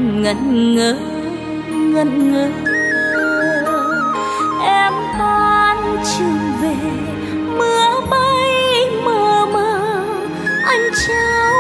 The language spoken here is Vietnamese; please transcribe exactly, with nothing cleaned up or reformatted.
ngẩn ngơ ngẩn ngơ. Em tan trường về, mưa bay mờ mờ, anh trao